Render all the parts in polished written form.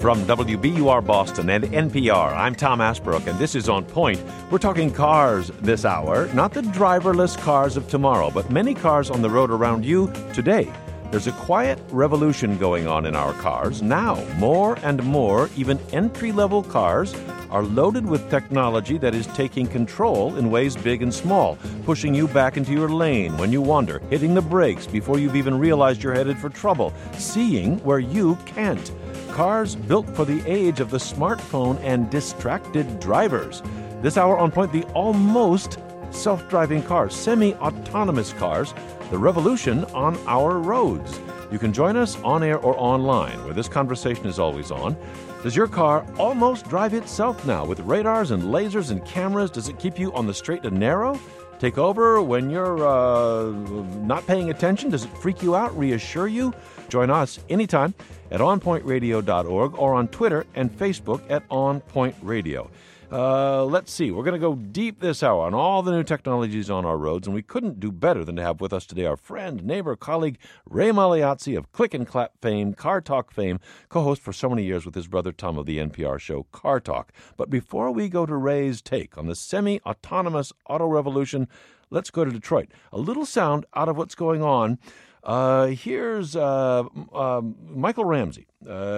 From WBUR Boston and NPR, I'm Tom Asbrook, and this is On Point. We're talking cars this hour, not the driverless cars of tomorrow, but many cars on the road around you today. There's a quiet revolution going on in our cars. Now, more and more, even entry-level cars are loaded with technology that is taking control in ways big and small, pushing you back into your lane when you wander, hitting the brakes before you've even realized you're headed for trouble, seeing where you can't. Cars built for the age of the smartphone and distracted drivers. This hour on Point, the almost self-driving cars, semi-autonomous cars, the revolution on our roads. You can join us on air or online, where this conversation is always on. Does your car almost drive itself now with radars and lasers and cameras? Does it keep you on the straight and narrow? Take over when you're not paying attention? Does it freak you out, reassure you? Join us anytime at onpointradio.org or on Twitter and Facebook at OnPointRadio. Let's see. We're going to go deep this hour on all the new technologies on our roads, and we couldn't do better than to have with us today our friend, neighbor, colleague, Ray Magliozzi of Click and Clap fame, Car Talk fame, co-host for so many years with his brother Tom of the NPR show Car Talk. But before we go to Ray's take on the semi-autonomous auto revolution, let's go to Detroit. A little sound out of what's going on. Here's Michael Ramsey,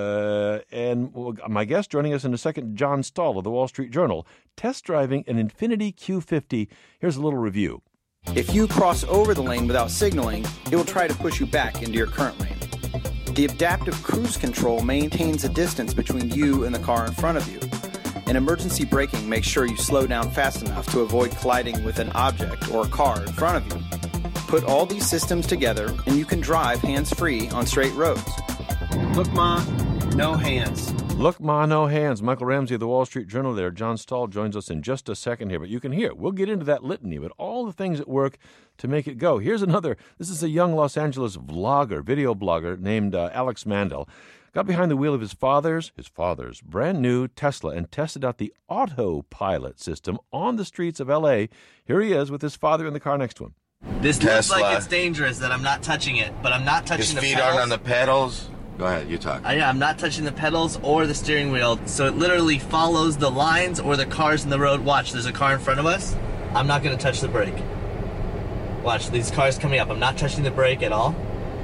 and my guest joining us in a second, John Stahl of the Wall Street Journal, test driving an Infiniti Q50. Here's a little review. If you cross over the lane without signaling, it will try to push you back into your current lane. The adaptive cruise control maintains a distance between you and the car in front of you. And emergency braking makes sure you slow down fast enough to avoid colliding with an object or a car in front of you. Put all these systems together, and you can drive hands-free on straight roads. Look, Ma, no hands. Look, Ma, no hands. Michael Ramsey of the Wall Street Journal there. John Stahl joins us in just a second here, but you can hear. We'll get into that litany, but all the things at work to make it go. Here's another. This is a young Los Angeles vlogger, video blogger named Alex Mandel. Got behind the wheel of his father's brand new Tesla and tested out the autopilot system on the streets of L.A. Here he is with his father in the car next to him. This looks like it's dangerous that I'm not touching it, but I'm not touching the pedals. His feet aren't on the pedals. Go ahead, you talk. Yeah, I'm not touching the pedals or the steering wheel, so it literally follows the lines or the cars in the road. Watch, there's a car in front of us. I'm not going to touch the brake. Watch, these cars coming up. I'm not touching the brake at all.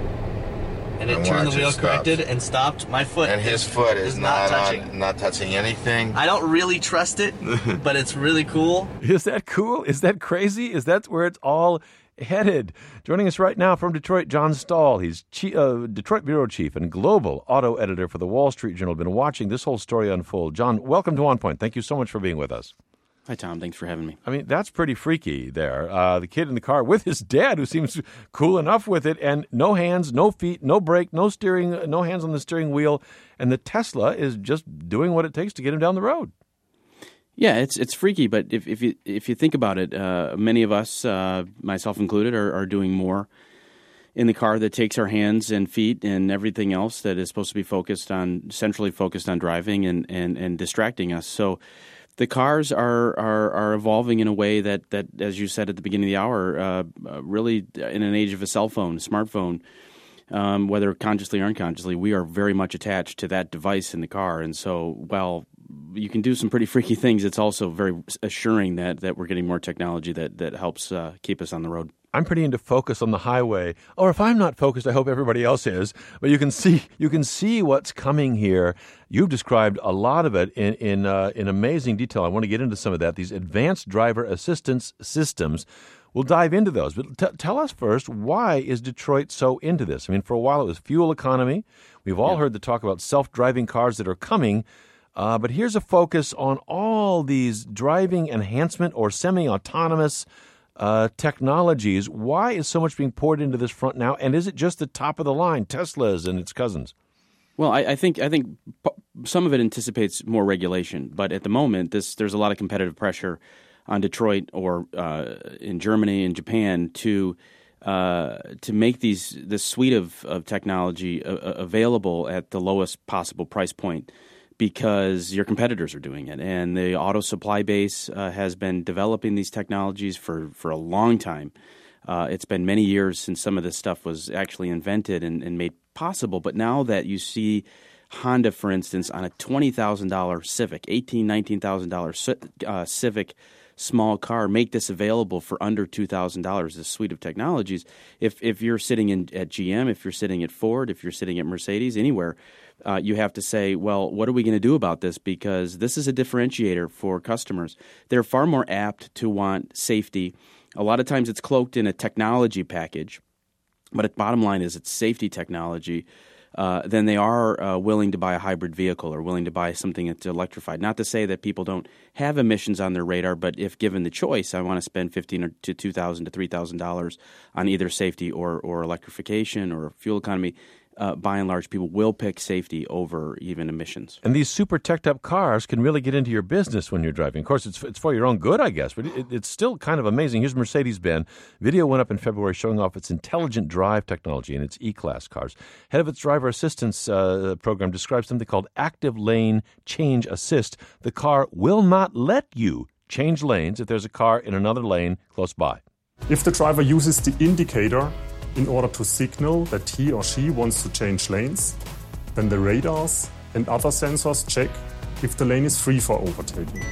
And it turned the wheel corrected and stopped. My foot and his foot is not touching anything. I don't really trust it, but it's really cool. Is that cool? Is that crazy? Is that where it's all headed? Joining us right now from Detroit, John Stahl. He's Detroit bureau chief and global auto editor for the Wall Street Journal. Been watching this whole story unfold. John, welcome to On Point. Thank you so much for being with us. Hi, Tom. Thanks for having me. I mean, that's pretty freaky there. The kid in the car with his dad, who seems cool enough with it, and no hands, no feet, no brake, no steering, no hands on the steering wheel, and the Tesla is just doing what it takes to get him down the road. Yeah, it's freaky, but if you think about it, many of us, myself included, are doing more in the car that takes our hands and feet and everything else that is supposed to be centrally focused on driving and distracting us. So the cars are evolving in a way that, as you said at the beginning of the hour, really in an age of a cell phone, smartphone, whether consciously or unconsciously, we are very much attached to that device in the car. And so while you can do some pretty freaky things, it's also very assuring that we're getting more technology that helps keep us on the road. I'm pretty into focus on the highway, or if I'm not focused, I hope everybody else is. But you can see what's coming here. You've described a lot of it in amazing detail. I want to get into some of that. These advanced driver assistance systems. We'll dive into those. But tell us first, why is Detroit so into this? I mean, for a while it was fuel economy. We've all heard the talk about self-driving cars that are coming. But here's a focus on all these driving enhancement or semi-autonomous technologies. Why is so much being poured into this front now? And is it just the top of the line, Teslas and its cousins? Well, I think some of it anticipates more regulation, but at the moment, there's a lot of competitive pressure on Detroit or in Germany and Japan to make this suite of technology available at the lowest possible price point, because your competitors are doing it. And the auto supply base has been developing these technologies for a long time. It's been many years since some of this stuff was actually invented and made possible. But now that you see Honda, for instance, on a $20,000 Civic, $18,000, $19,000 Civic small car, make this available for under $2,000, this suite of technologies. If you're sitting at GM, if you're sitting at Ford, if you're sitting at Mercedes, anywhere, you have to say, well, what are we going to do about this? Because this is a differentiator for customers. They're far more apt to want safety. A lot of times it's cloaked in a technology package, but the bottom line is it's safety technology. Then they are willing to buy a hybrid vehicle or willing to buy something that's electrified. Not to say that people don't have emissions on their radar, but if given the choice, I want to spend $1,500 to $2,000 to $3,000 on either safety or electrification or fuel economy. By and large, people will pick safety over even emissions. And these super teched-up cars can really get into your business when you're driving. Of course, it's for your own good, I guess, but it's still kind of amazing. Here's Mercedes-Benz. Video went up in February showing off its intelligent drive technology in its E-Class cars. Head of its driver assistance program describes something called Active Lane Change Assist. The car will not let you change lanes if there's a car in another lane close by. If the driver uses the indicator in order to signal that he or she wants to change lanes, then the radars and other sensors check if the lane is free for overtaking.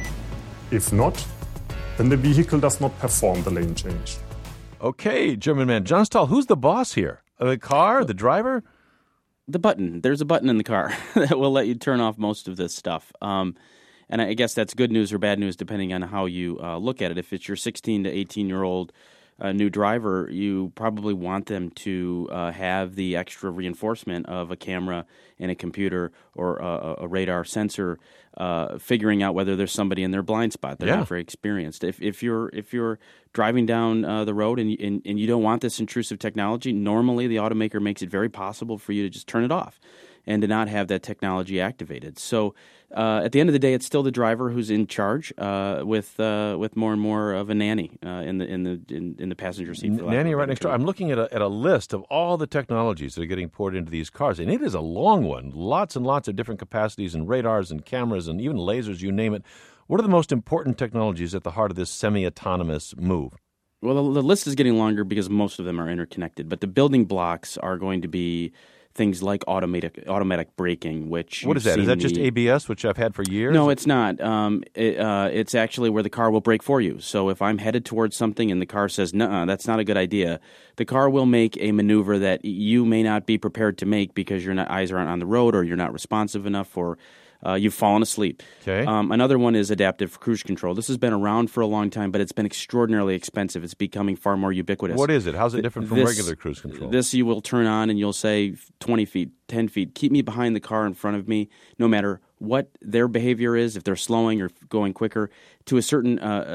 If not, then the vehicle does not perform the lane change. Okay, German man. John Stahl, who's the boss here? The car, the driver? The button. There's a button in the car that will let you turn off most of this stuff. And I guess that's good news or bad news depending on how you look at it. If it's your 16 to 18-year-old new driver, you probably want them to have the extra reinforcement of a camera and a computer or a radar sensor figuring out whether there's somebody in their blind spot. They're not very experienced. If you're driving down the road and you don't want this intrusive technology, normally the automaker makes it very possible for you to just turn it off and to not have that technology activated. So at the end of the day, it's still the driver who's in charge with more and more of a nanny in the passenger seat. Nanny right next door. I'm looking at a list of all the technologies that are getting poured into these cars, and it is a long one. Lots and lots of different capacities and radars and cameras and even lasers, you name it. What are the most important technologies at the heart of this semi-autonomous move? Well, the list is getting longer because most of them are interconnected, but the building blocks are going to be things like automatic braking, which... What is that? Is that just ABS, which I've had for years? No, it's not. It's actually where the car will brake for you. So if I'm headed towards something and the car says, "Nuh-uh, that's not a good idea," the car will make a maneuver that you may not be prepared to make because your eyes aren't on the road or you're not responsive enough or you've fallen asleep. Okay. Another one is adaptive cruise control. This has been around for a long time, but it's been extraordinarily expensive. It's becoming far more ubiquitous. What is it? How's it different from regular cruise control? This you will turn on and you'll say 20 feet, 10 feet, keep me behind the car in front of me, no matter what their behavior is, if they're slowing or going quicker, to a certain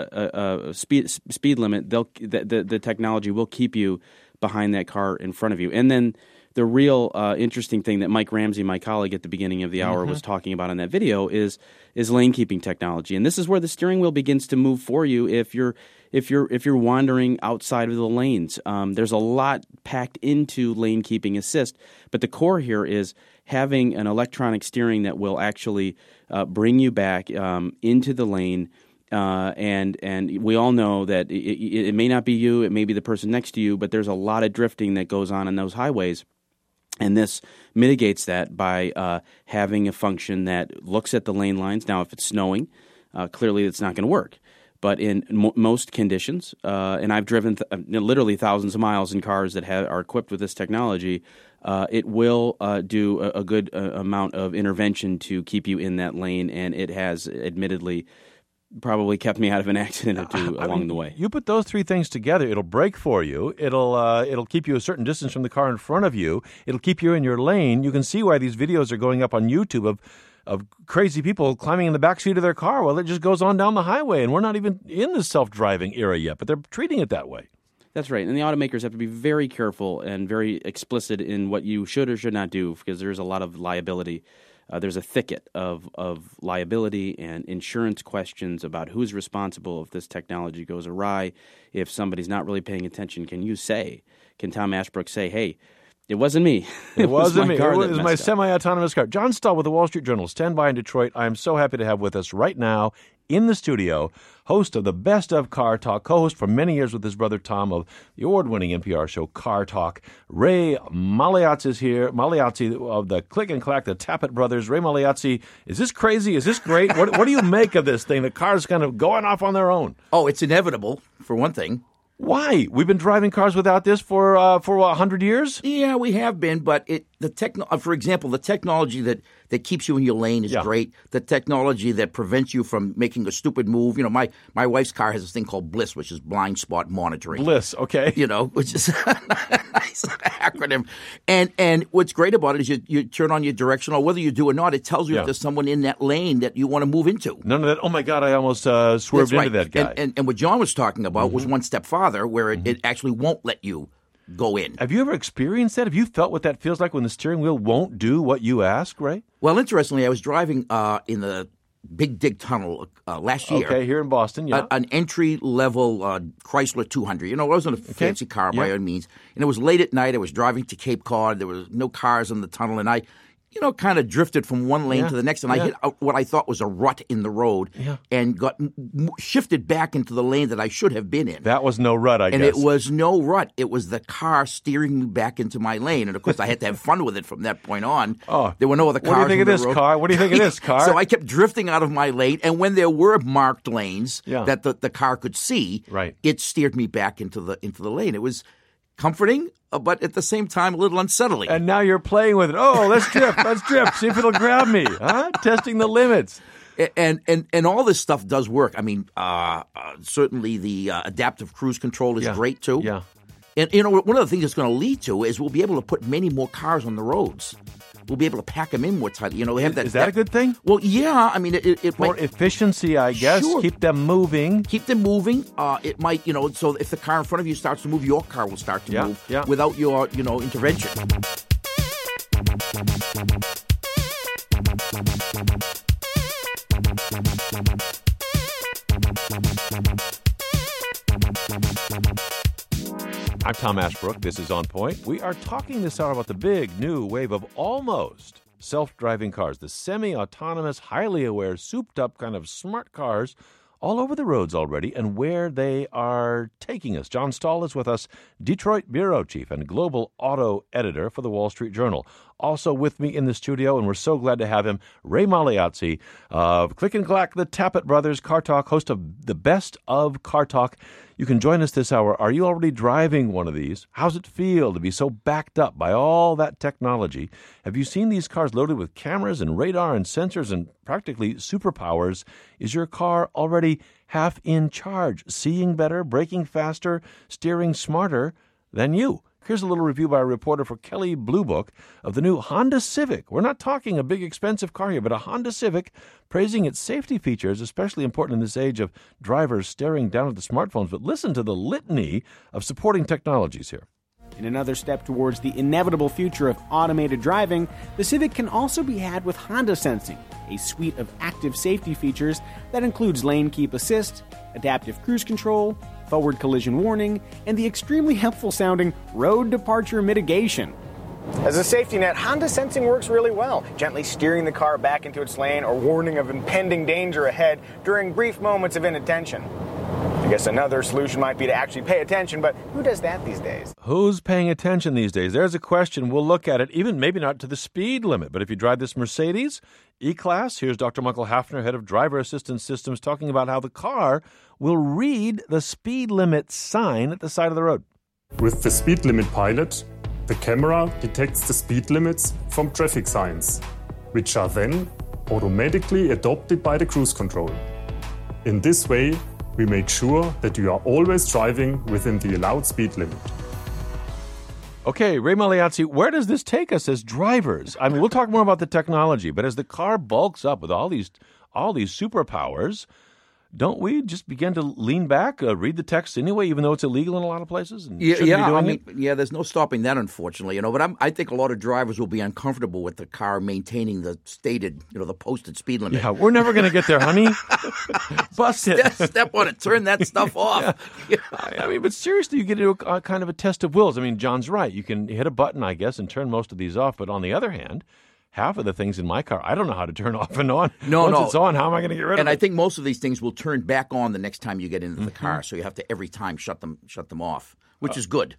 speed limit, the technology will keep you behind that car in front of you. And then the real interesting thing that Mike Ramsey, my colleague at the beginning of the hour, was talking about in that video is lane keeping technology, and this is where the steering wheel begins to move for you if you're wandering outside of the lanes. There's a lot packed into lane keeping assist, but the core here is having an electronic steering that will actually bring you back into the lane. And we all know that it may not be you, it may be the person next to you, but there's a lot of drifting that goes on those highways. And this mitigates that by having a function that looks at the lane lines. Now, if it's snowing, clearly it's not going to work. But in most conditions, and I've driven literally thousands of miles in cars that are equipped with this technology, it will do a good amount of intervention to keep you in that lane, and it has admittedly probably kept me out of an accident or two along the way. You put those three things together, it'll brake for you. It'll keep you a certain distance from the car in front of you. It'll keep you in your lane. You can see why these videos are going up on YouTube of crazy people climbing in the backseat of their car while it just goes on down the highway. And we're not even in the self-driving era yet, but they're treating it that way. That's right. And the automakers have to be very careful and very explicit in what you should or should not do because there's a lot of liability. There's a thicket of liability and insurance questions about who's responsible if this technology goes awry. If somebody's not really paying attention, can Tom Ashbrook say, hey, it wasn't me. It wasn't me. It was my semi-autonomous car. John Stahl with the Wall Street Journal. Stand by in Detroit. I am so happy to have with us right now in the studio, host of the Best of Car Talk, co-host for many years with his brother Tom of the award-winning NPR show Car Talk. Ray Magliozzi is here. Magliozzi of the Click and Clack, the Tappet Brothers. Ray Magliozzi, is this crazy? Is this great? What do you make of this thing? The car's kind of going off on their own. Oh, it's inevitable, for one thing. Why? We've been driving cars without this for 100 years? Yeah, we have been, but for example, the technology that keeps you in your lane is great. The technology that prevents you from making a stupid move. You know, my wife's car has this thing called BLISS, which is blind spot monitoring. BLISS, okay. You know, which is a nice acronym. And what's great about it is you turn on your directional, whether you do or not, it tells you if there's someone in that lane that you want to move into. None of that. Oh my God, I almost swerved into that guy. And what John was talking about was one step farther, where it actually won't let you go in. Have you ever experienced that? Have you felt what that feels like when the steering wheel won't do what you ask, Ray? Well, interestingly, I was driving in the Big Dig Tunnel last year. Okay, here in Boston, yeah. An entry-level Chrysler 200. You know, it wasn't a fancy car by any means. And it was late at night. I was driving to Cape Cod. There was no cars in the tunnel. And I kind of drifted from one lane to the next, and I hit what I thought was a rut in the road and got shifted back into the lane that I should have been in. That was no rut, I guess. And it was no rut. It was the car steering me back into my lane. And, of course, I had to have fun with it from that point on. Oh, there were no other cars. What do you think of this car? What do you think of this car? So I kept drifting out of my lane, and when there were marked lanes that the car could see, it steered me back into the lane. It was comforting, but at the same time a little unsettling. And now you're playing with it. Oh, let's drift, see if it'll grab me. Huh? Testing the limits. And all this stuff does work. I mean, certainly the adaptive cruise control is great too. Yeah. And, you know, one of the things it's going to lead to is we'll be able to put many more cars on the roads. We'll be able to pack them in more tightly. You know, we have that. Is that a good thing? Well, yeah. I mean, it more might, efficiency, I guess. Sure. Keep them moving. Keep them moving. It might, so if the car in front of you starts to move, your car will start to move without your, intervention. I'm Tom Ashbrook. This is On Point. We are talking this hour about the big new wave of almost self-driving cars, the semi-autonomous, highly aware, souped-up kind of smart cars all over the roads already, and where they are taking us. John Stahl is with us, Detroit bureau chief and global auto editor for the Wall Street Journal. Also with me in the studio, and we're so glad to have him, Ray Magliozzi of Click and Clack, the Tappet Brothers, Car Talk, host of the Best of Car Talk. You can join us this hour. Are you already driving one of these? How's it feel to be so backed up by all that technology? Have you seen these cars loaded with cameras and radar and sensors and practically superpowers? Is your car already half in charge, seeing better, braking faster, steering smarter than you? Here's a little review by a reporter for Kelley Blue Book of the new Honda Civic. We're not talking a big expensive car here, but a Honda Civic, praising its safety features, especially important in this age of drivers staring down at the smartphones. But listen to the litany of supporting technologies here. In another step towards the inevitable future of automated driving, the Civic can also be had with Honda Sensing, a suite of active safety features that includes lane keep assist, adaptive cruise control, forward collision warning, and the extremely helpful sounding road departure mitigation. As a safety net, Honda Sensing works really well, gently steering the car back into its lane or warning of impending danger ahead during brief moments of inattention. I guess another solution might be to actually pay attention, but who does that these days? Who's paying attention these days? There's a question. We'll look at it, even maybe not to the speed limit, but if you drive this Mercedes E-Class, here's Dr. Michael Hafner, head of driver assistance systems, talking about how the car will read the speed limit sign at the side of the road. With the speed limit pilot, the camera detects the speed limits from traffic signs, which are then automatically adopted by the cruise control. In this way, we make sure that you are always driving within the allowed speed limit. Okay, Ray Magliozzi, where does this take us as drivers? I mean, we'll talk more about the technology, but as the car bulks up with all these superpowers, don't we just begin to lean back, read the text anyway, even though it's illegal in a lot of places? And there's no stopping that, unfortunately. But I think a lot of drivers will be uncomfortable with the car maintaining the stated, the posted speed limit. Yeah, we're never going to get there, honey. Bust it. Step on it. Turn that stuff off. Yeah. I mean, but seriously, you get into a kind of a test of wills. I mean, John's right. You can hit a button, I guess, and turn most of these off. But on the other hand, half of the things in my car, I don't know how to turn off and on. No. Once it's on, how am I going to get rid of it? And I think most of these things will turn back on the next time you get into the car, so you have to every time shut them off, which is good.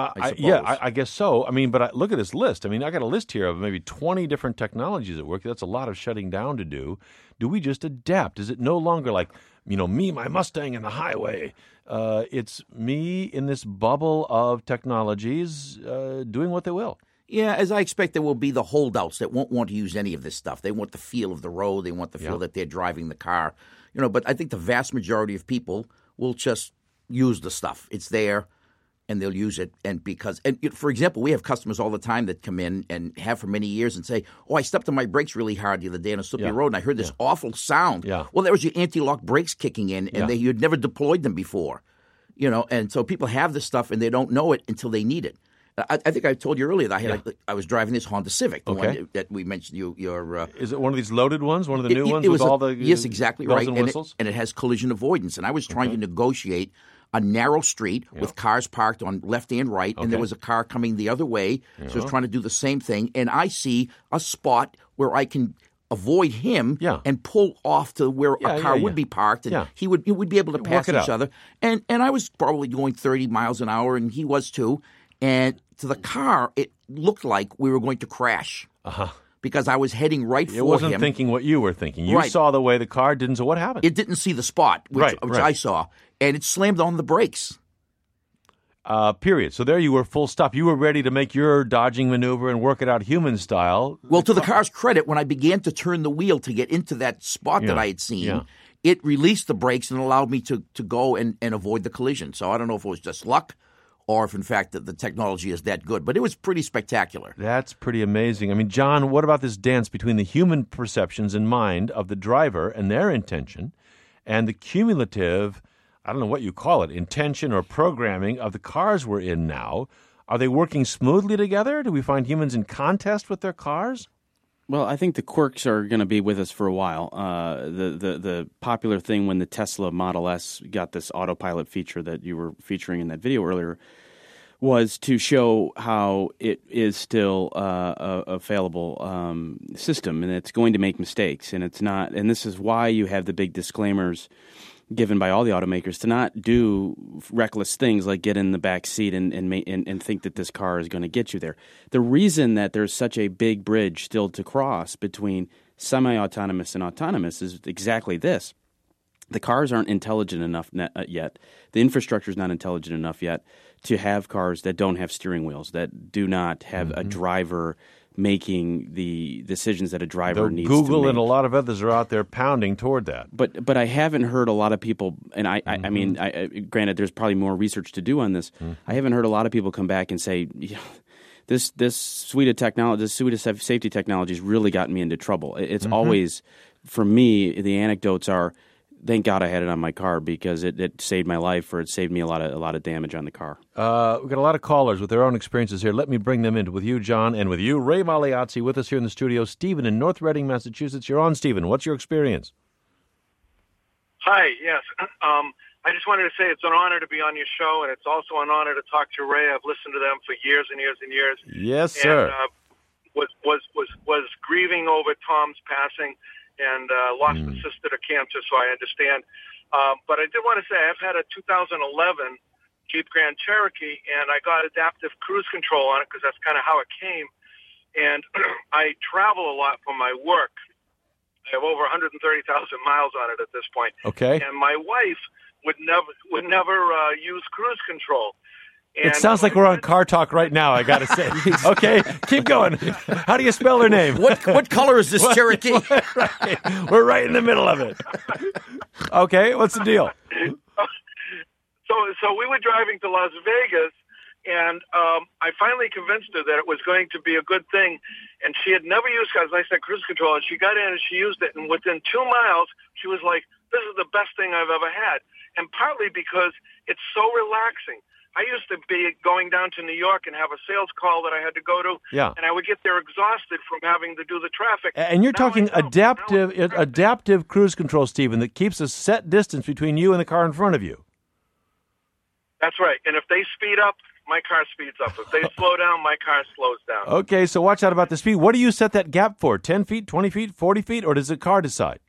I guess so. I mean, but look at this list. I mean, I got a list here of maybe 20 different technologies at work. That's a lot of shutting down to do. Do we just adapt? Is it no longer like, me, my Mustang, and the highway? It's me in this bubble of technologies doing what they will. Yeah, as I expect, there will be the holdouts that won't want to use any of this stuff. They want the feel of the road. They want the feel that they're driving the car. But I think the vast majority of people will just use the stuff. It's there, and they'll use it. And for example, we have customers all the time that come in and have for many years and say, "Oh, I stepped on my brakes really hard the other day on a slippery road, and I heard this awful sound." Yeah. Well, that was your anti-lock brakes kicking in, and you'd never deployed them before. And so people have this stuff, and they don't know it until they need it. I think I told you earlier that I was driving this Honda Civic, the one that we mentioned. Is it one of these loaded ones, one of the new ones with all the yes, exactly bells right, and whistles? And it has collision avoidance. And I was trying to negotiate a narrow street with cars parked on left and right, and there was a car coming the other way, so I was trying to do the same thing. And I see a spot where I can avoid him and pull off to where a car would be parked, and he would be able to pass each other. And I was probably going 30 miles an hour, and he was too. And to the car, it looked like we were going to crash because I was heading right for him. It wasn't thinking what you were thinking. You saw the way the car didn't, so what happened? It didn't see the spot, which I saw, and it slammed on the brakes. Period. So there you were, full stop. You were ready to make your dodging maneuver and work it out human style. Well, to the car's credit, when I began to turn the wheel to get into that spot that I had seen, it released the brakes and allowed me to go and avoid the collision. So I don't know if it was just luck or if, in fact, the technology is that good. But it was pretty spectacular. That's pretty amazing. I mean, John, what about this dance between the human perceptions and mind of the driver and their intention and the cumulative, I don't know what you call it, intention or programming of the cars we're in now? Are they working smoothly together? Do we find humans in contest with their cars? Well, I think the quirks are going to be with us for a while. The popular thing when the Tesla Model S got this autopilot feature that you were featuring in that video earlier was to show how it is still a failable system, and it's going to make mistakes, and it's not. And this is why you have the big disclaimers given by all the automakers to not do reckless things like get in the back seat and think that this car is going to get you there. The reason that there's such a big bridge still to cross between semi-autonomous and autonomous is exactly this. The cars aren't intelligent enough yet. The infrastructure is not intelligent enough yet to have cars that don't have steering wheels, that do not have a driver making the decisions that a driver needs to make. Google and a lot of others are out there pounding toward that. But I haven't heard a lot of people, and I mean, granted, there's probably more research to do on this. I haven't heard a lot of people come back and say, this suite of technology, this suite of safety technologies really got me into trouble. It's always, for me, the anecdotes are, thank God I had it on my car because it saved my life, or it saved me a lot of damage on the car. We've got a lot of callers with their own experiences here. Let me bring them in with you, John, and with you, Ray Magliazzi, with us here in the studio. Stephen in North Reading, Massachusetts. You're on, Stephen. What's your experience? Hi, yes. I just wanted to say it's an honor to be on your show, and it's also an honor to talk to Ray. I've listened to them for years and years and years. Yes, sir. And was grieving over Tom's passing, and lost a sister to cancer, so I understand. But I did want to say I've had a 2011 Jeep Grand Cherokee, and I got adaptive cruise control on it because that's kind of how it came. And I travel a lot for my work. I have over 130,000 miles on it at this point. Okay. And my wife would never use cruise control. It sounds like we're on Car Talk right now, I got to say. Okay, keep going. How do you spell her name? What color is this Cherokee? We're right in the middle of it. Okay, what's the deal? So we were driving to Las Vegas, and I finally convinced her that it was going to be a good thing. And she had never used, as I said, cruise control, and she got in and she used it. And within 2 miles, she was like, this is the best thing I've ever had. And partly because it's so relaxing. I used to be going down to New York and have a sales call that I had to go to, and I would get there exhausted from having to do the traffic. And you're talking adaptive cruise control, Stephen, that keeps a set distance between you and the car in front of you. That's right. And if they speed up, my car speeds up. If they slow down, my car slows down. Okay, so watch out about the speed. What do you set that gap for? 10 feet, 20 feet, 40 feet, or does the car decide?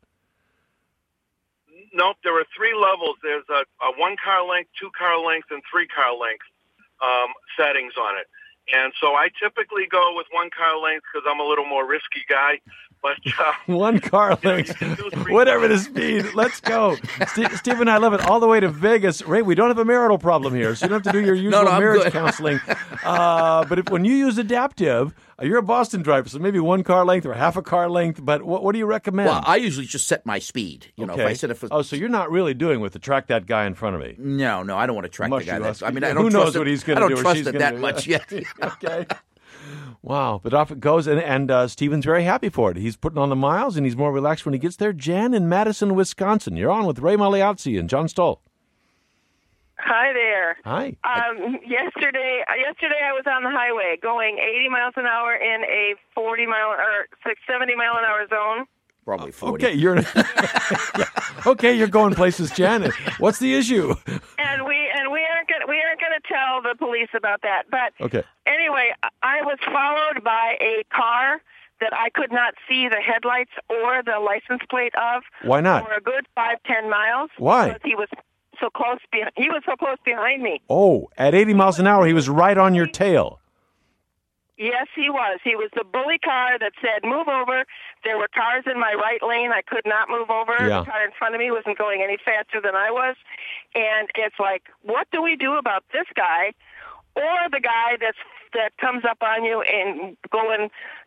Nope, there are 3 levels. There's a 1 car length, 2 car length, and 3 car length settings on it. And so I typically go with 1 car length because I'm a little more risky guy. But 1 car length, whatever the speed. Let's go. Steve and I love it. All the way to Vegas. Ray, we don't have a marital problem here, so you don't have to do your usual marriage counseling. But when you use adaptive, you're a Boston driver, so maybe 1 car length or half a car length. But what do you recommend? Well, I usually just set my speed. You know, if I set it for... so you're not really doing with the track that guy in front of me. No, I don't want to track the guy. I don't Who knows trust what he's going to do? I don't trust it that much yet. Okay. Wow, but off it goes, and Steven's very happy for it. He's putting on the miles, and he's more relaxed when he gets there. Jan in Madison, Wisconsin. You're on with Ray Magliazzi and John Stoll. Hi there. Hi. Yesterday I was on the highway going 80 miles an hour in a 70 mile an hour zone. Probably 40. Okay, you're going places, Jan. What's the issue? And we aren't going to tell the police about that. But anyway, I was followed by a car that I could not see the headlights or the license plate of. Why not? For a good 5-10 miles. Why? Because he was so close. He was so close behind me. Oh, at 80 miles an hour, he was right on your tail. Yes, he was. He was the bully car that said, move over. There were cars in my right lane. I could not move over. Yeah. The car in front of me wasn't going any faster than I was. And it's like, what do we do about this guy or the guy that comes up on you and going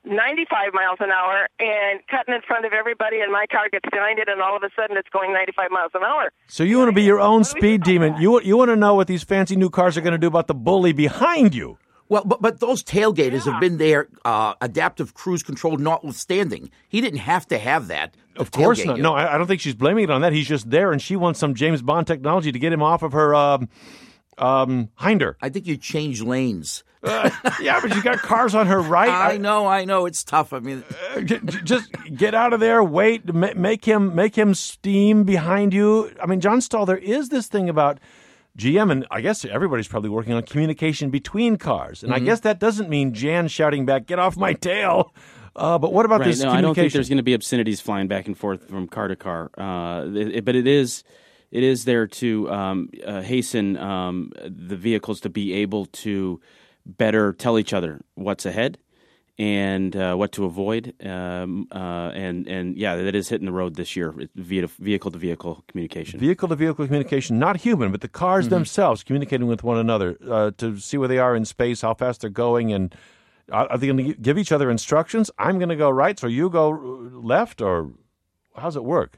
95 miles an hour and cutting in front of everybody, and my car gets behind it, and all of a sudden it's going 95 miles an hour. So you want to be your own speed demon. You want to know what these fancy new cars are going to do about the bully behind you. Well, but those tailgaters have been there, adaptive cruise control notwithstanding. He didn't have to have that. Of course not. No, I don't think she's blaming it on that. He's just there, and she wants some James Bond technology to get him off of her hinder. I think you change lanes. Yeah, but you got cars on her right. I know. It's tough. I mean, just get out of there. Wait, make him steam behind you. I mean, John Stoll, there is this thing about GM, and I guess everybody's probably working on communication between cars. And I guess that doesn't mean Jan shouting back, "Get off my tail." But what about this communication? I don't think there's going to be obscenities flying back and forth from car to car. But it is there to hasten the vehicles to be able to better tell each other what's ahead and what to avoid. And that is hitting the road this year via vehicle-to-vehicle communication. Vehicle-to-vehicle communication, not human, but the cars themselves communicating with one another to see where they are in space, how fast they're going, and are they going to give each other instructions? I'm going to go right, so you go left, or how's it work?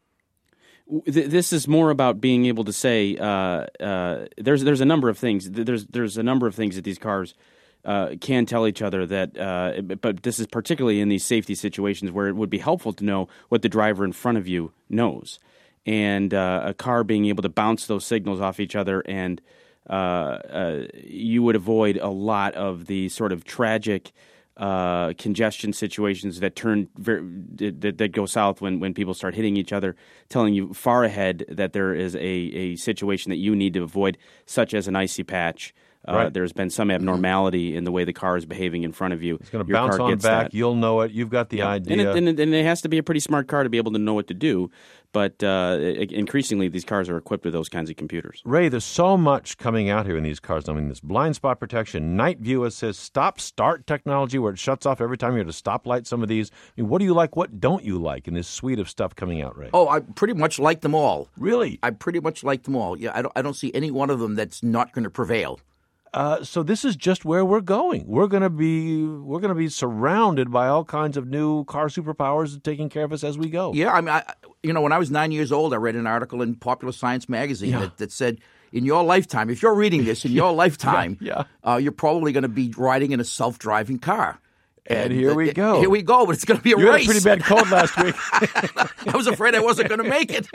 This is more about being able to say there's a number of things. There's a number of things that these cars can tell each other that, but this is particularly in these safety situations where it would be helpful to know what the driver in front of you knows, and a car being able to bounce those signals off each other, and you would avoid a lot of the sort of tragic congestion situations that that go south when people start hitting each other, telling you far ahead that there is a situation that you need to avoid, such as an icy patch. Right. There's been some abnormality in the way the car is behaving in front of you. It's going to bounce on back. You'll know it. You've got the idea. And it has to be a pretty smart car to be able to know what to do. But increasingly, these cars are equipped with those kinds of computers. Ray, there's so much coming out here in these cars. I mean, this blind spot protection, night view assist, stop-start technology where it shuts off every time you're at a stoplight, some of these. I mean, what do you like? What don't you like in this suite of stuff coming out, Ray? Oh, I pretty much like them all. Really? I pretty much like them all. Yeah, I don't see any one of them that's not going to prevail. So this is just where we're going. We're going to be surrounded by all kinds of new car superpowers taking care of us as we go. Yeah, I mean, when I was 9 years old, I read an article in Popular Science magazine that said, in your lifetime, if you're reading this in your lifetime, you're probably going to be riding in a self-driving car. And here we go. Here we go, but it's going to be a race. You had a pretty bad cold last week. I was afraid I wasn't going to make it.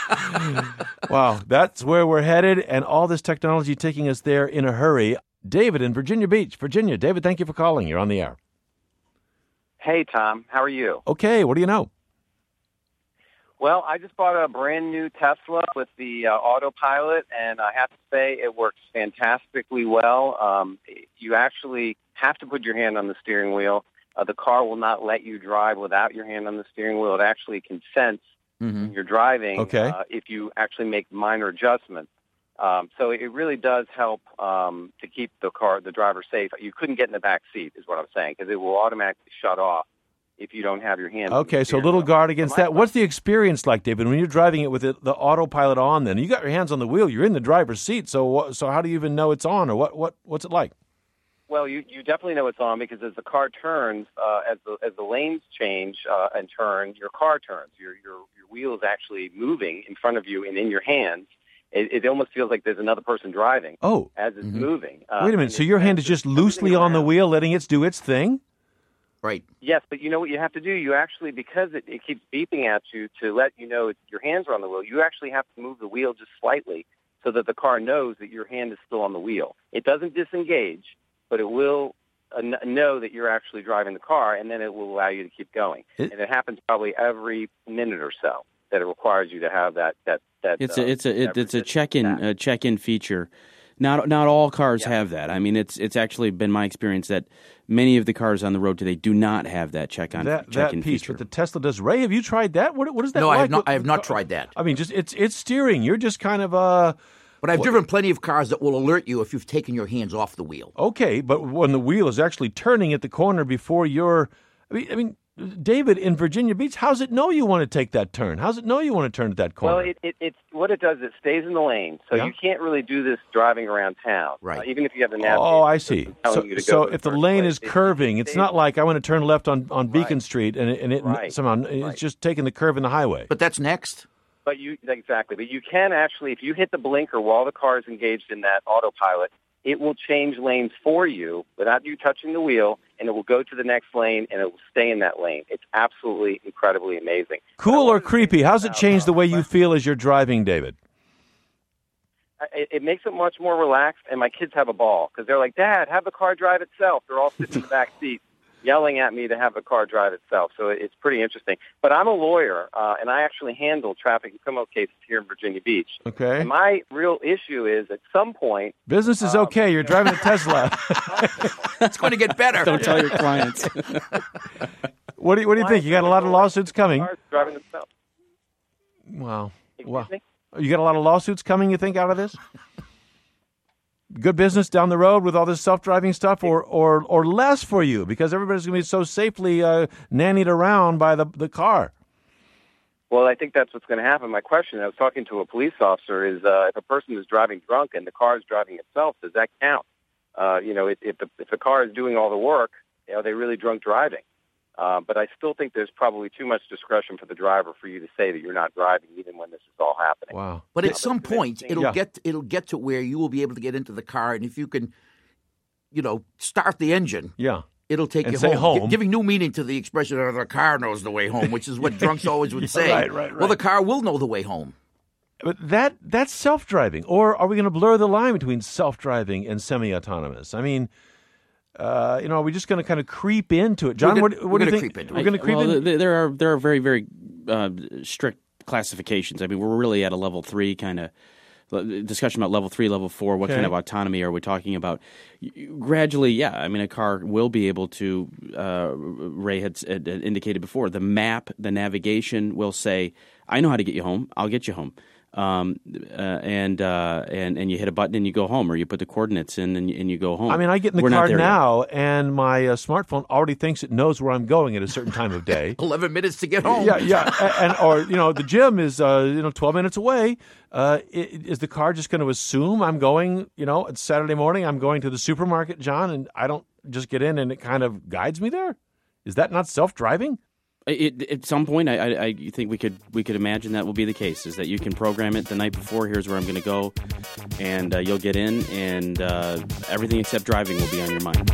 Wow, that's where we're headed, and all this technology taking us there in a hurry. David in Virginia Beach, Virginia. David, thank you for calling. You're on the air. Hey, Tom. How are you? Okay, what do you know? Well, I just bought a brand new Tesla with the autopilot, and I have to say it works fantastically well. You actually have to put your hand on the steering wheel. The car will not let you drive without your hand on the steering wheel. It actually can sense when you're driving if you actually make minor adjustments. So it really does help to keep the driver safe. You couldn't get in the back seat, is what I'm saying, because it will automatically shut off if you don't have your hand. Okay, so a little guard against that. What's the experience like, David, when you're driving it with the autopilot on? Then you got your hands on the wheel, you're in the driver's seat. So how do you even know it's on, or what's it like? Well, you definitely know it's on because as the car turns, as the lanes change and turn, your car turns. Your wheel is actually moving in front of you and in your hands. It almost feels like there's another person driving as it's moving. Wait a minute, so your hand is just loosely on the wheel, letting it do its thing? Right. Yes, but you know what you have to do? You actually, because it keeps beeping at you to let you know your hands are on the wheel, you actually have to move the wheel just slightly so that the car knows that your hand is still on the wheel. It doesn't disengage, but it will know that you're actually driving the car, and then it will allow you to keep going. And it happens probably every minute or so that it requires you to have that. It's a check-in feature. Not all cars have that. I mean, it's actually been my experience that many of the cars on the road today do not have that check-in piece, feature. But the Tesla does. Ray, have you tried that? What is that no, like? I have not tried that. I mean, just it's steering. You're just kind of But I've driven plenty of cars that will alert you if you've taken your hands off the wheel. Okay, but when the wheel is actually turning at the corner before you're... I mean, David, in Virginia Beach, how's it know you want to take that turn? How's it know you want to turn at that corner? Well, it's what it does, it stays in the lane. So you can't really do this driving around town. Right. Even if you have the navigation. Oh, I see. So if the lane place. is curving, it's not like I want to turn left on Beacon Street and it somehow it's just taking the curve in the highway. But that's next. But you can actually, if you hit the blinker while the car is engaged in that autopilot, it will change lanes for you without you touching the wheel, and it will go to the next lane, and it will stay in that lane. It's absolutely incredibly amazing. Cool or creepy? How's it change the way you feel as you're driving, David? It makes it much more relaxed, and my kids have a ball because they're like, Dad, have the car drive itself. They're all sitting in the back seat yelling at me to have the car drive itself. So it's pretty interesting. But I'm a lawyer, and I actually handle traffic and criminal cases here in Virginia Beach. Okay. And my real issue is at some point... Business is okay. You're driving a Tesla. It's going to get better. Don't tell your clients. What do you think? You got a lot of lawsuits coming. Cars driving themselves. Wow. Excuse me? You got a lot of lawsuits coming, you think, out of this? Good business down the road with all this self-driving stuff, or less for you because everybody's going to be so safely nannied around by the car? Well, I think that's what's going to happen. My question, I was talking to a police officer, is if a person is driving drunk and the car is driving itself, does that count? If the car is doing all the work, are they really drunk driving? But I still think there's probably too much discretion for the driver for you to say that you're not driving even when this is all happening. Wow. But at some point, it'll get to where you will be able to get into the car, and if you can, start the engine, it'll take you home. Giving new meaning to the expression, the car knows the way home, which is what drunks always would say. Right. Well, the car will know the way home. But that's self-driving. Or are we going to blur the line between self-driving and semi-autonomous? I mean... are we just going to kind of creep into it? John, what do you think? We're going to creep into it? There are very, very strict classifications. I mean, we're really at a level 3 kind of discussion about level 3, level 4. What kind of autonomy are we talking about? Gradually, I mean, a car will be able to, Ray had indicated before, the map, the navigation will say, I know how to get you home. I'll get you home. And you hit a button and you go home, or you put the coordinates in and you go home. I mean, I get in the car now, and my smartphone already thinks it knows where I'm going at a certain time of day. 11 minutes to get home. Or the gym is 12 minutes away. Is the car just going to assume I'm going? It's Saturday morning. I'm going to the supermarket, John, and I don't just get in and it kind of guides me there. Is that not self-driving? At some point, I think we could imagine that will be the case, is that you can program it the night before. Here's where I'm going to go, and you'll get in, and everything except driving will be on your mind.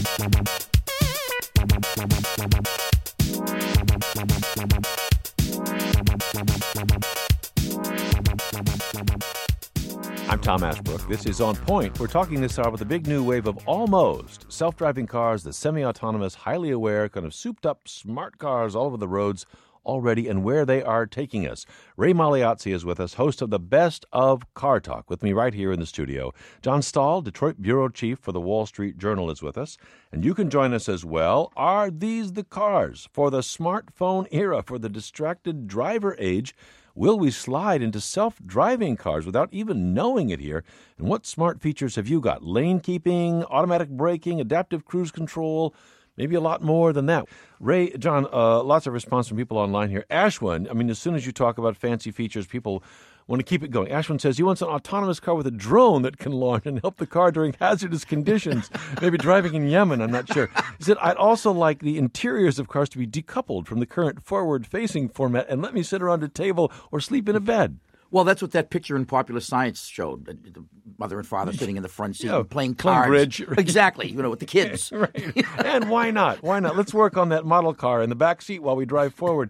I'm Tom Ashbrook. This is On Point. We're talking this hour with a big new wave of almost self-driving cars, the semi-autonomous, highly aware, kind of souped-up smart cars all over the roads already and where they are taking us. Ray Magliozzi is with us, host of the Best of Car Talk, with me right here in the studio. John Stahl, Detroit bureau chief for the Wall Street Journal, is with us. And you can join us as well. Are these the cars for the smartphone era, for the distracted driver age? Will we slide into self-driving cars without even knowing it here? And what smart features have you got? Lane keeping, automatic braking, adaptive cruise control, maybe a lot more than that. Ray, John, lots of response from people online here. Ashwin, I mean, as soon as you talk about fancy features, people want to keep it going. Ashwin says he wants an autonomous car with a drone that can launch and help the car during hazardous conditions, maybe driving in Yemen, I'm not sure. He said, I'd also like the interiors of cars to be decoupled from the current forward-facing format and let me sit around a table or sleep in a bed. Well, that's what that picture in Popular Science showed. The mother and father sitting in the front seat playing cards. Bridge. Exactly, with the kids. Right. And why not? Why not? Let's work on that model car in the back seat while we drive forward.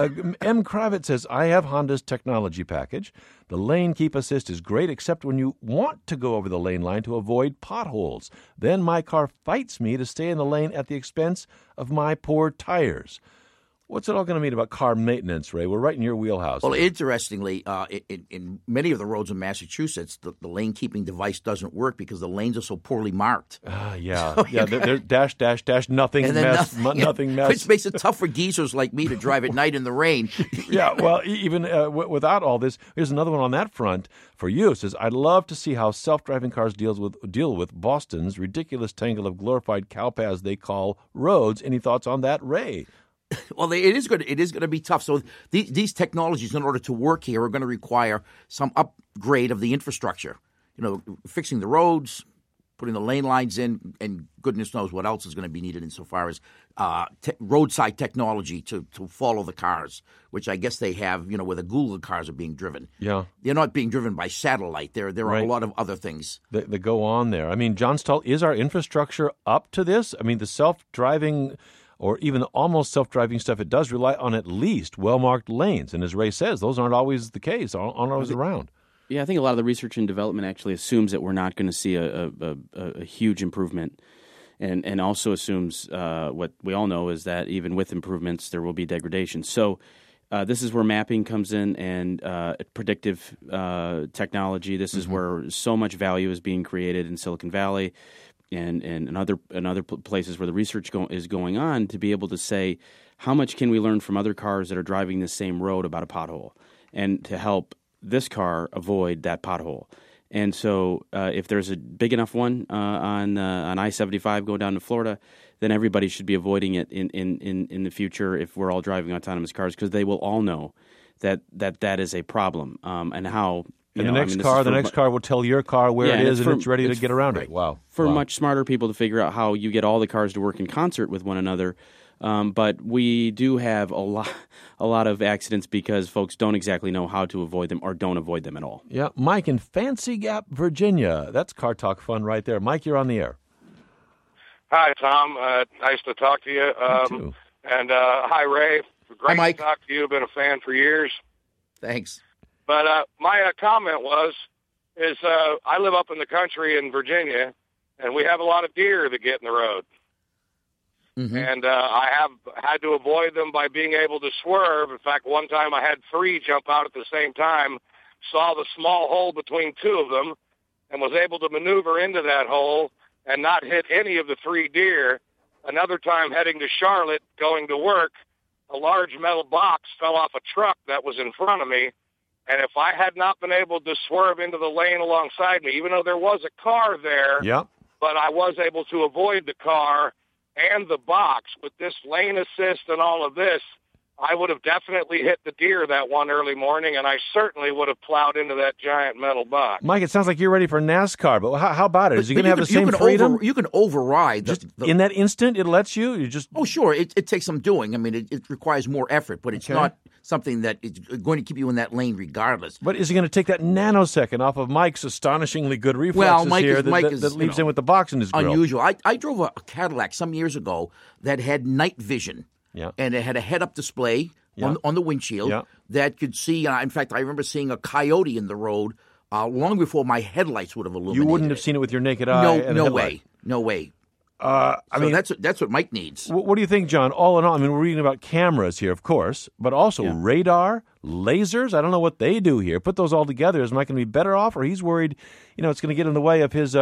M. Kravitz says, I have Honda's technology package. The lane keep assist is great, except when you want to go over the lane line to avoid potholes. Then my car fights me to stay in the lane at the expense of my poor tires. What's it all going to mean about car maintenance, Ray? We're right in your wheelhouse. Well, interestingly, in many of the roads in Massachusetts, the lane-keeping device doesn't work because the lanes are so poorly marked. Yeah. So they're dash, dash, dash, nothing mess, nothing mess. Which makes it tough for geezers like me to drive at night in the rain. Yeah, well, even without all this, here's another one on that front for you. It says, I'd love to see how self-driving cars deal with Boston's ridiculous tangle of glorified cow paths they call roads. Any thoughts on that, Ray? Well, it is going to be tough. So these technologies, in order to work here, are going to require some upgrade of the infrastructure. Fixing the roads, putting the lane lines in, and goodness knows what else is going to be needed insofar as roadside technology to follow the cars, which I guess they have, where the Google cars are being driven. Yeah. They're not being driven by satellite. There are a lot of other things that go on there. I mean, John Stahl, is our infrastructure up to this? I mean, the self-driving or even almost self-driving stuff, it does rely on at least well-marked lanes. And as Ray says, those aren't always the case, aren't always around. Yeah, I think a lot of the research and development actually assumes that we're not going to see a huge improvement, and also assumes what we all know is that even with improvements, there will be degradation. So this is where mapping comes in and predictive technology. This is where so much value is being created in Silicon Valley and other places where the research is going on to be able to say how much can we learn from other cars that are driving the same road about a pothole and to help this car avoid that pothole. And so if there's a big enough one on I-75 going down to Florida, then everybody should be avoiding it in the future if we're all driving autonomous cars, because they will all know that is a problem and how. And the next car will tell your car where it is, and it's ready to get around it. Wow. For much smarter people to figure out how you get all the cars to work in concert with one another. But we do have a lot of accidents because folks don't exactly know how to avoid them or don't avoid them at all. Yeah. Mike in Fancy Gap, Virginia. That's Car Talk fun right there. Mike, you're on the air. Hi, Tom. Nice to talk to you. You too. And hi, Ray. Great hi, Mike. to talk to you. Been a fan for years. Thanks. But my comment is I live up in the country in Virginia, and we have a lot of deer that get in the road. Mm-hmm. And I have had to avoid them by being able to swerve. In fact, one time I had 3 jump out at the same time, saw the small hole between 2 of them, and was able to maneuver into that hole and not hit any of the 3 deer. Another time heading to Charlotte, going to work, a large metal box fell off a truck that was in front of me. And if I had not been able to swerve into the lane alongside me, even though there was a car there, but I was able to avoid the car and the box with this lane assist and all of this, I would have definitely hit the deer that one early morning, and I certainly would have plowed into that giant metal box. Mike, it sounds like you're ready for NASCAR, but how about it? Is he going to have the same freedom? You can override. In that instant, it lets you? You just Oh, sure. It takes some doing. I mean, it requires more effort, but it's not something that is going to keep you in that lane regardless. But is he going to take that nanosecond off of Mike's astonishingly good reflexes that leaves him with the box in his grill? Unusual. I drove a Cadillac some years ago that had night vision. Yeah. And it had a head-up display on the windshield that could see. In fact, I remember seeing a coyote in the road long before my headlights would have illuminated. You wouldn't have seen it with your naked eye. No way. That's what Mike needs. What do you think, John? All in all, I mean, we're reading about cameras here, of course, but also radar, lasers. I don't know what they do here. Put those all together. Is Mike going to be better off, or he's worried, it's going to get in the way of his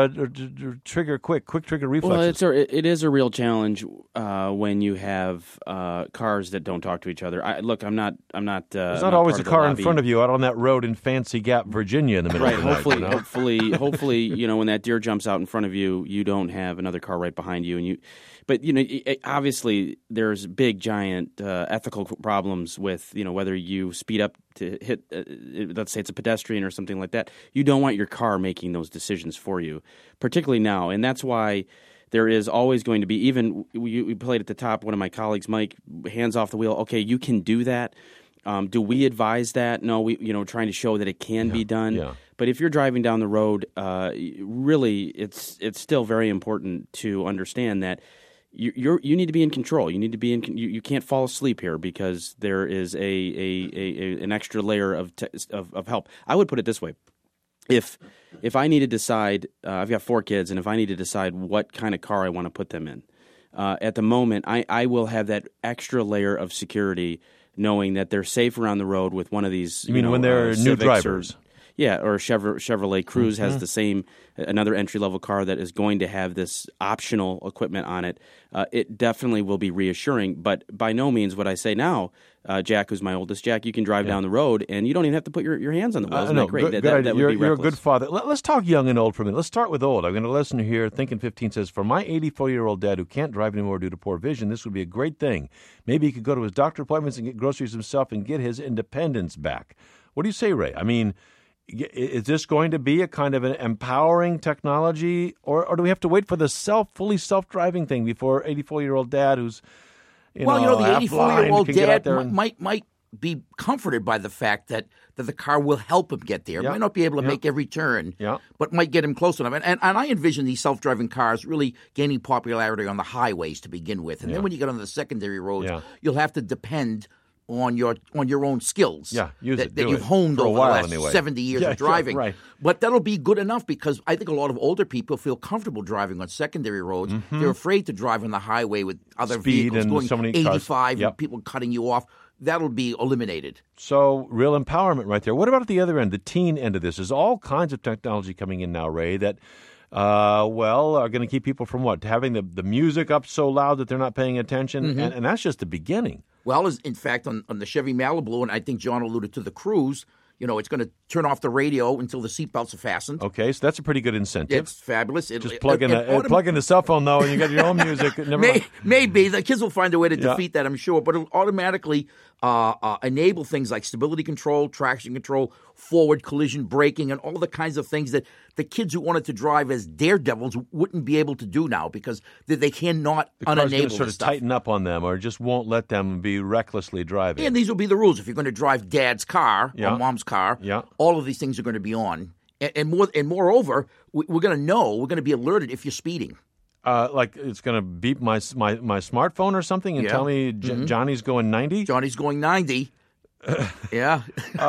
quick trigger reflexes? Well, it is a real challenge when you have cars that don't talk to each other. I'm not. There's not always a car in front of you out on that road in Fancy Gap, Virginia, in the middle of the night. Hopefully, when that deer jumps out in front of you, you don't have another car right behind you, But obviously, there's big, giant ethical problems with whether you speed up to hit, let's say it's a pedestrian or something like that. You don't want your car making those decisions for you, particularly now, and that's why there is always going to be. Even we played at the top. One of my colleagues, Mike, hands off the wheel. Okay, you can do that. Do we advise that? No, we trying to show that it can be done. Yeah. But if you're driving down the road, really, it's still very important to understand that you need to be in control. You need to be you can't fall asleep here because there is an extra layer of help. I would put it this way: if I need to decide, I've got 4 kids, and if I need to decide what kind of car I want to put them in, at the moment, I will have that extra layer of security, knowing that they're safe around the road with one of these. You mean when they're new drivers? Or Chevrolet Cruze has the same, another entry-level car that is going to have this optional equipment on it. It definitely will be reassuring, but by no means would I say now, Jack, who's my oldest, Jack, you can drive down the road and you don't even have to put your hands on the wheel. Isn't that great? That would be reckless. You're a good father. Let's talk young and old for a minute. Let's start with old. I'm going to listen here. Thinking 15 says, for my 84-year-old dad who can't drive anymore due to poor vision, this would be a great thing. Maybe he could go to his doctor appointments and get groceries himself and get his independence back. What do you say, Ray? I mean, is this going to be a kind of an empowering technology, or do we have to wait for the fully self-driving thing before 84-year-old dad who's, the 84-year-old dad might be comforted by the fact that the car will help him get there. Might not be able to make every turn, but might get him close enough. And I envision these self-driving cars really gaining popularity on the highways to begin with. And then when you get on the secondary roads, you'll have to depend on your own skills that you've honed over the last 70 years of driving. Right. But that'll be good enough because I think a lot of older people feel comfortable driving on secondary roads. Mm-hmm. They're afraid to drive on the highway with other vehicles going so 85 and people cutting you off. That'll be eliminated. So real empowerment right there. What about at the other end, the teen end of this? There's all kinds of technology coming in now, Ray, that are going to keep people from what? Having the music up so loud that they're not paying attention, and that's just the beginning. Well, in fact, on the Chevy Malibu, and I think John alluded to the Cruze, it's going to turn off the radio until the seatbelts are fastened. Okay, so that's a pretty good incentive. It's fabulous. Just plug in the cell phone, though, and you got your own music. Maybe. The kids will find a way to defeat that, I'm sure. But it'll automatically enable things like stability control, traction control, forward collision braking, and all the kinds of things that the kids who wanted to drive as daredevils wouldn't be able to do now because they cannot unenable the car's going to sort of tighten up on them or just won't let them be recklessly driving. And these will be the rules. If you're going to drive dad's car or mom's car, all of these things are going to be on. And moreover, we're going to know, we're going to be alerted if you're speeding. Like it's going to beep my smartphone or something and tell me Johnny's going 90? Johnny's going 90. Yeah.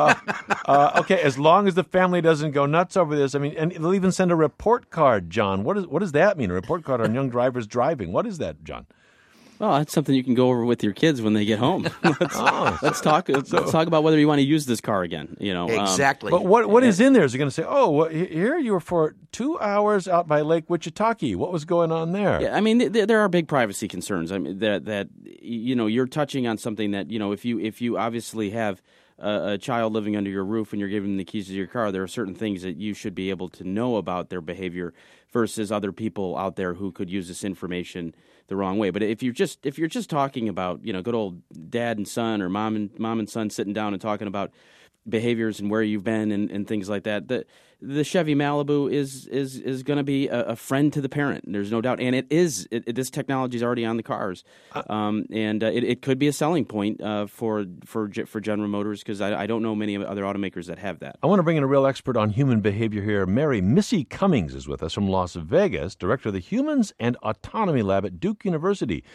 Okay, as long as the family doesn't go nuts over this. I mean, and they'll even send a report card, John. What does that mean? A report card on young drivers driving. What is that, John? Well, that's something you can go over with your kids when they get home. Let's talk about whether you want to use this car again. Exactly. But what is in there? Is it going to say, here you were for 2 hours out by Lake Wichita? What was going on there? Yeah, I mean, there are big privacy concerns. I mean, that you're touching on something that if you obviously have a child living under your roof and you're giving them the keys to your car, there are certain things that you should be able to know about their behavior versus other people out there who could use this information the wrong way. But if you're just talking about good old dad and son or mom and son sitting down and talking about behaviors and where you've been and things like that, the Chevy Malibu is going to be a friend to the parent. There's no doubt, and this technology is already on the cars, and it could be a selling point for General Motors because I don't know many other automakers that have that. I want to bring in a real expert on human behavior here. Missy Cummings is with us from Las Vegas, director of the Humans and Autonomy Lab at Duke University.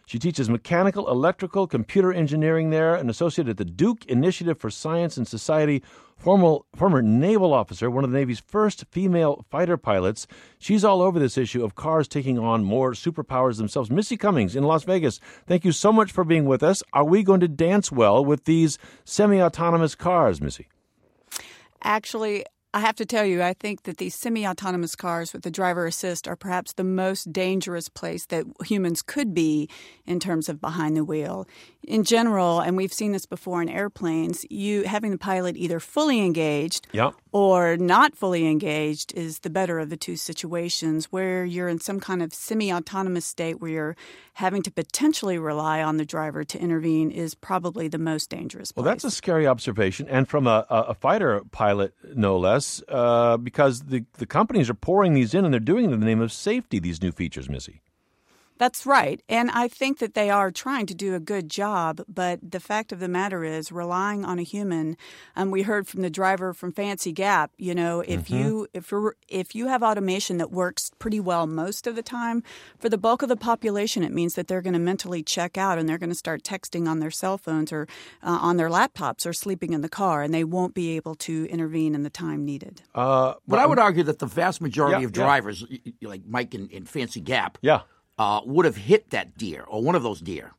She teaches mechanical, electrical, computer engineering there, an associate at the Duke Initiative for Science and Society, former naval officer, one of the Navy's first female fighter pilots. She's all over this issue of cars taking on more superpowers themselves. Missy Cummings in Las Vegas, thank you so much for being with us. Are we going to dance well with these semi-autonomous cars, Missy? Actually, I have to tell you, I think that these semi-autonomous cars with the driver assist are perhaps the most dangerous place that humans could be in terms of behind the wheel. In general, and we've seen this before in airplanes, having the pilot either fully engaged or not fully engaged is the better of the two situations, where you're in some kind of semi-autonomous state where you're having to potentially rely on the driver to intervene is probably the most dangerous place. Well, that's a scary observation, and from a fighter pilot, no less, because the companies are pouring these in, and they're doing it in the name of safety, these new features, Missy. That's right. And I think that they are trying to do a good job. But the fact of the matter is relying on a human. We heard from the driver from Fancy Gap, if you have automation that works pretty well most of the time, for the bulk of the population, it means that they're going to mentally check out and they're going to start texting on their cell phones or on their laptops or sleeping in the car, and they won't be able to intervene in the time needed. But I would argue that the vast majority of drivers, like Mike in Fancy Gap, would have hit that deer or one of those deer.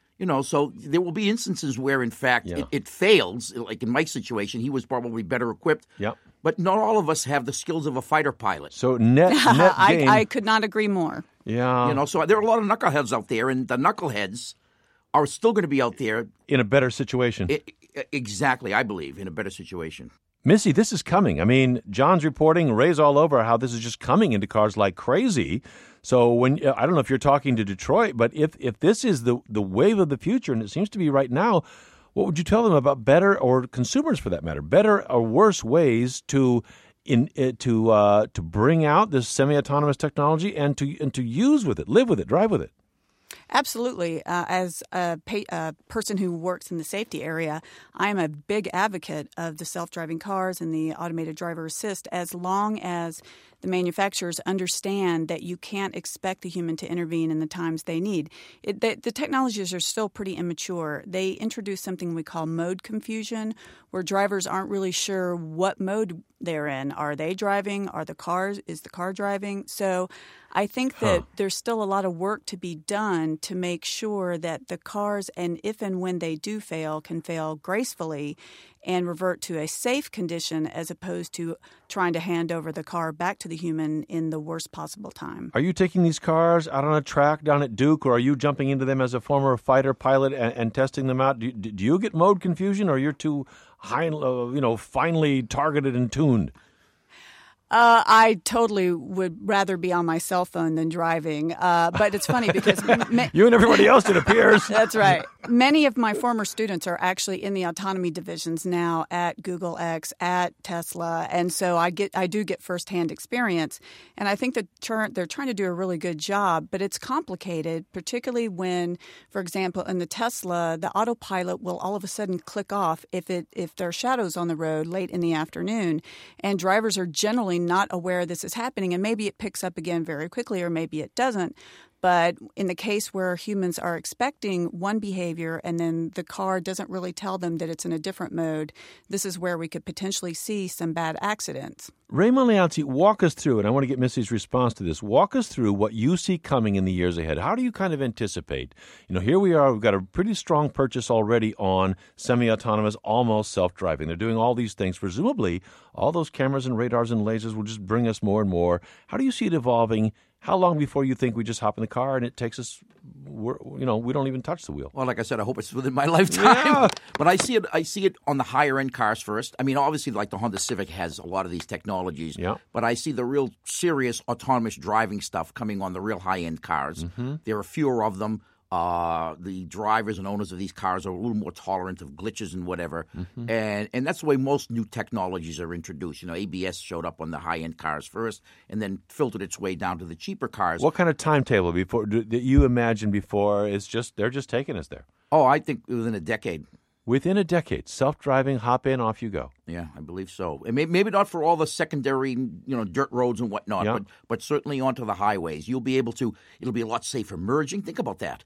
So there will be instances where, in fact, it fails. Like in Mike's situation, he was probably better equipped. But not all of us have the skills of a fighter pilot. So net gain. I could not agree more. Yeah. So there are a lot of knuckleheads out there, and the knuckleheads are still going to be out there. In a better situation. Exactly, I believe, in a better situation. Missy, this is coming. I mean, John's reporting, Ray's all over how this is just coming into cars like crazy. So I don't know if you're talking to Detroit, but if this is the wave of the future, and it seems to be right now, what would you tell them about better, or consumers for that matter, better or worse ways to bring out this semi-autonomous technology and to use with it, live with it, drive with it? Absolutely. As a person who works in the safety area, I'm a big advocate of the self-driving cars and the automated driver assist, as long as the manufacturers understand that you can't expect the human to intervene in the times they need. The technologies are still pretty immature. They introduce something we call mode confusion, where drivers aren't really sure what mode they're in. Are they driving? Is the car driving? So I think that there's still a lot of work to be done to make sure that the cars, and if and when they do fail, can fail gracefully and revert to a safe condition, as opposed to trying to hand over the car back to the human in the worst possible time. Are you taking these cars out on a track down at Duke, or are you jumping into them as a former fighter pilot and testing them out? Do you get mode confusion, or you're too finely targeted and tuned? I totally would rather be on my cell phone than driving. But it's funny because you and everybody else, it appears. That's right. Many of my former students are actually in the autonomy divisions now at Google X, at Tesla, and so I do get firsthand experience. And I think that they're trying to do a really good job, but it's complicated, particularly when, for example, in the Tesla, the autopilot will all of a sudden click off if there are shadows on the road late in the afternoon, and drivers are generally not aware this is happening, and maybe it picks up again very quickly, or maybe it doesn't. But in the case where humans are expecting one behavior and then the car doesn't really tell them that it's in a different mode, this is where we could potentially see some bad accidents. Ray Maglianzi, walk us through, and I want to get Missy's response to this. Walk us through what you see coming in the years ahead. How do you kind of anticipate? Here we are. We've got a pretty strong purchase already on semi-autonomous, almost self-driving. They're doing all these things. Presumably, all those cameras and radars and lasers will just bring us more and more. How do you see it evolving? How long before you think we just hop in the car and it takes us, we don't even touch the wheel? Well, like I said, I hope it's within my lifetime. Yeah. But I see it on the higher end cars first. I mean, obviously, like the Honda Civic has a lot of these technologies. Yeah. But I see the real serious autonomous driving stuff coming on the real high end cars. Mm-hmm. There are fewer of them. The drivers and owners of these cars are a little more tolerant of glitches and whatever. Mm-hmm. And that's the way most new technologies are introduced. ABS showed up on the high-end cars first and then filtered its way down to the cheaper cars. What kind of timetable that you imagine before they're just taking us there? Oh, I think within a decade. Within a decade, self-driving, hop in, off you go. Yeah, I believe so. And maybe not for all the secondary, dirt roads and whatnot, but certainly onto the highways. It'll be a lot safer merging. Think about that.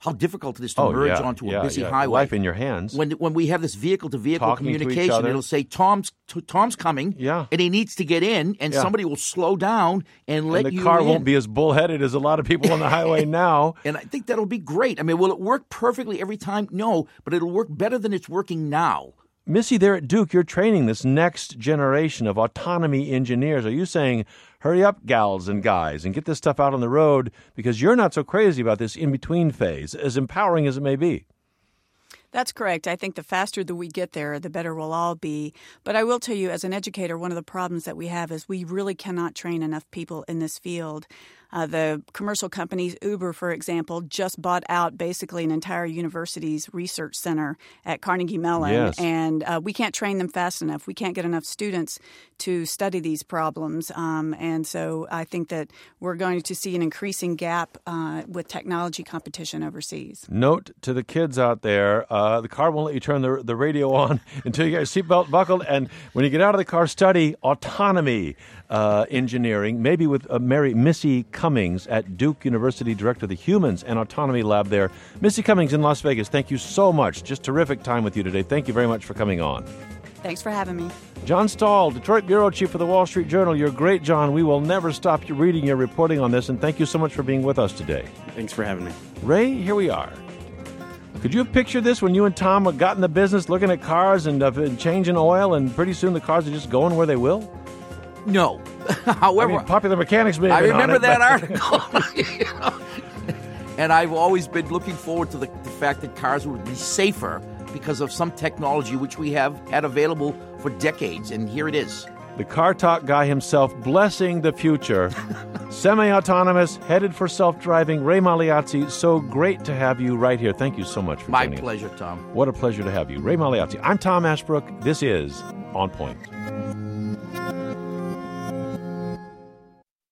how difficult it is to merge onto a busy highway. Life in your hands. When we have this vehicle-to-vehicle communication, it'll say, Tom's coming, and he needs to get in, and somebody will slow down and let you in. The car won't be as bullheaded as a lot of people on the highway now. And I think that'll be great. I mean, will it work perfectly every time? No, but it'll work better than it's working now. Missy, there at Duke, you're training this next generation of autonomy engineers. Are you saying, hurry up, gals and guys, and get this stuff out on the road because you're not so crazy about this in-between phase, as empowering as it may be? That's correct. I think the faster that we get there, the better we'll all be. But I will tell you, as an educator, one of the problems that we have is we really cannot train enough people in this field. The commercial companies, Uber, for example, just bought out basically an entire university's research center at Carnegie Mellon. And we can't train them fast enough. We can't get enough students to study these problems. And so I think that we're going to see an increasing gap with technology competition overseas. Note to the kids out there, the car won't let you turn the radio on until you get your seatbelt buckled. And when you get out of the car, study autonomy engineering, maybe with Missy Cummings at Duke University, director of the Humans and Autonomy Lab there. Missy Cummings in Las Vegas, thank you so much. Just terrific time with you today. Thank you very much for coming on. Thanks for having me. John Stahl, Detroit Bureau Chief for the Wall Street Journal. You're great, John. We will never stop you reading your reporting on this, and thank you so much for being with us today. Thanks for having me. Ray, here we are. Could you have pictured this when you and Tom got in the business looking at cars and changing oil, and pretty soon the cars are just going where they will? No. However, Popular Mechanics may have I been remember on it, that article. And I've always been looking forward to the fact that cars would be safer because of some technology which we have had available for decades, and here it is. The Car Talk guy himself blessing the future. Semi-autonomous, headed for self-driving. Ray Magliazzi, so great to have you right here. Thank you so much for joining us. My pleasure, Tom. What a pleasure to have you. Ray Magliazzi. I'm Tom Ashbrook. This is On Point.